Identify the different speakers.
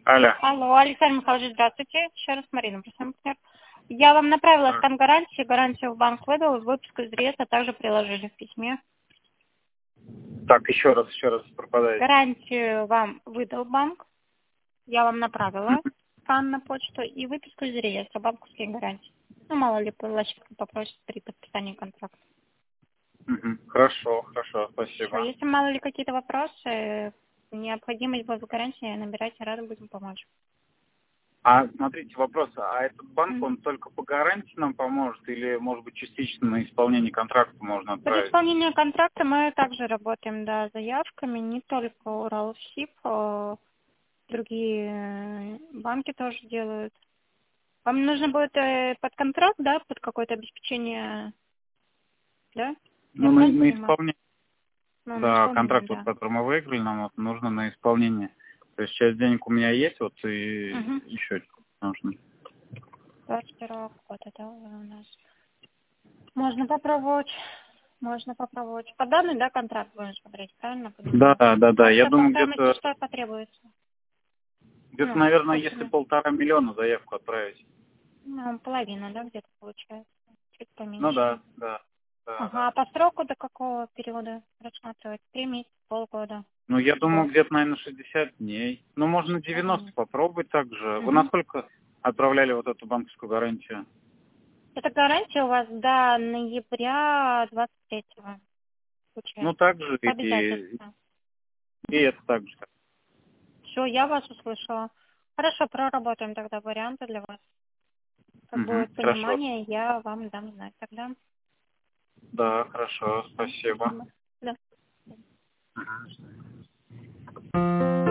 Speaker 1: Алло.
Speaker 2: Алло, Александр Михайлович, здравствуйте. Еще раз Марина, прошу. Я вам направила стан гарантии, гарантию в банк выдал, выпуск из реестра также приложили в письме.
Speaker 1: Так, еще раз пропадает.
Speaker 2: Гарантию вам выдал банк, я вам направила скан на почту и выписку из реестра банковских гарантий. Ну, мало ли, площадка попросит при подписании контракта.
Speaker 1: Хорошо,
Speaker 2: Все,
Speaker 1: спасибо.
Speaker 2: если мало ли какие-то вопросы, необходимость в гарантии, набирайте, рады будем помочь.
Speaker 1: А смотрите, вопрос, а этот банк, он только по гарантии нам поможет или, может быть, частично на исполнение контракта можно
Speaker 2: При
Speaker 1: отправить?
Speaker 2: исполнении контракта мы также работаем, да, заявками, не только Уралсиб, другие банки тоже делают. Вам нужно будет под контракт, да, под какое-то обеспечение, да?
Speaker 1: Ну, на исполнение.
Speaker 2: Ну, на
Speaker 1: Да,
Speaker 2: исполнение,
Speaker 1: контракт,
Speaker 2: да.
Speaker 1: вот, который мы выиграли, нам вот нужно на исполнение. То есть часть денег у меня есть, вот и еще нужно.
Speaker 2: 21 года, да, у нас. Можно попробовать. По данной, да, контракт будем смотреть, правильно понимаю?
Speaker 1: Да. Я думаю,
Speaker 2: Стоимости что потребуется?
Speaker 1: где-то, наверное, если 1,5 миллиона заявку отправить.
Speaker 2: Ну, половина, да, где-то получается. Чуть поменьше.
Speaker 1: Ну да.
Speaker 2: Ага, а по сроку до какого периода рассматривать? 3 месяца, полгода?
Speaker 1: Ну, я думаю, где-то, наверное, 60 дней. Ну, можно 90 попробовать также. Вы насколько отправляли вот эту банковскую гарантию?
Speaker 2: Эта гарантия у вас до ноября 23-го.
Speaker 1: Ну, также
Speaker 2: Обязательно.
Speaker 1: и это также.
Speaker 2: Все, я вас услышала. Хорошо, проработаем тогда варианты для вас. Как будет
Speaker 1: Хорошо.
Speaker 2: понимание, я вам дам знать тогда.
Speaker 1: Да, хорошо, спасибо.
Speaker 2: Да.